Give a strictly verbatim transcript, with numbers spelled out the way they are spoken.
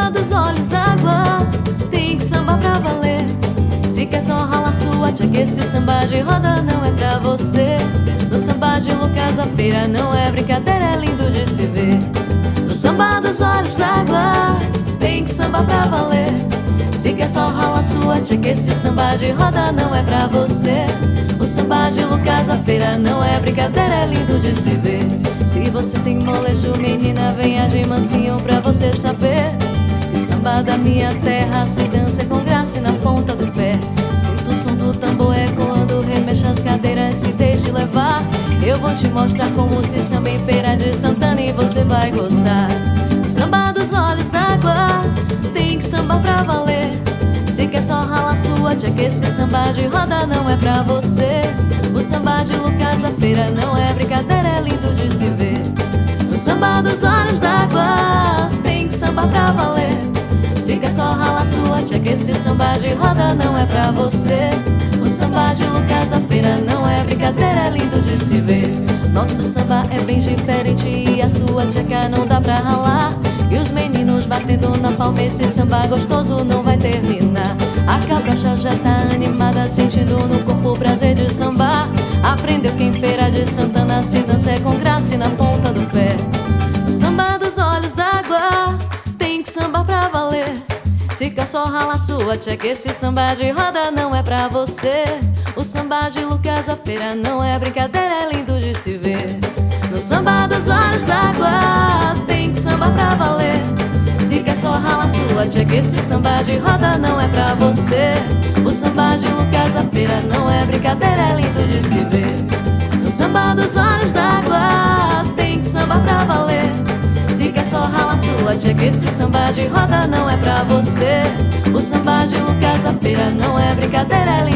samba dos olhos d'água tem que sambar pra valer. Se quer só ralar sua tcha, que esse samba de roda não é pra você. No samba de Lucas a feira não é brincadeira, é lindo de se ver. No samba dos olhos d'água tem que sambar pra valer. Se quer só ralar sua tcha, que esse samba de roda não é pra você. O samba de Lucas a feira não é brincadeira, é lindo de se ver. Se você tem molejo, menina, venha de mansinho pra você saber. E o samba da minha terra se dança com graça e na ponta do pé. Sinto o som do tambor ecoando, remexa as cadeiras, se deixe levar. Eu vou te mostrar como se samba em Feira de Santana e você vai gostar. O samba dos olhos d'água tem que sambar pra valer. Se quer só ralar sua tcha, que esse samba de roda não é pra você. O samba de Lucas da feira não é brincadeira, é lindo de se ver. No samba dos olhos d'água tem que sambar pra valer. Se quer só ralar sua tcha, que esse samba de roda não é pra você. O samba de Lucas da feira não é brincadeira, é lindo de se ver. Nosso samba é bem diferente e a sua tcheca não dá pra ralar. E os meninos batendo na palma, esse samba gostoso não vai terminar. A cabrocha já tá animada, sentindo no corpo o prazer de sambar. Aprendeu que em Feira de Santana se dança é com graça e na ponta do pé. O samba dos olhos d'água tem que sambar pra valer. Se quer só ralar sua tcha, que esse samba de roda não é pra você. O samba de Lucas a feira não é brincadeira, é lindo de se ver. No samba dos olhos d'água tem que sambar pra valer. Se quer só ralar sua tcha, que esse samba de roda não é pra você. O samba de Lucas a feira não é brincadeira, é lindo de se ver. No samba dos olhos d'água tem que sambar pra valer. Se quer só ralar sua tcha, que esse samba de roda não é pra você. O samba de Lucas a feira não é brincadeira, é lindo.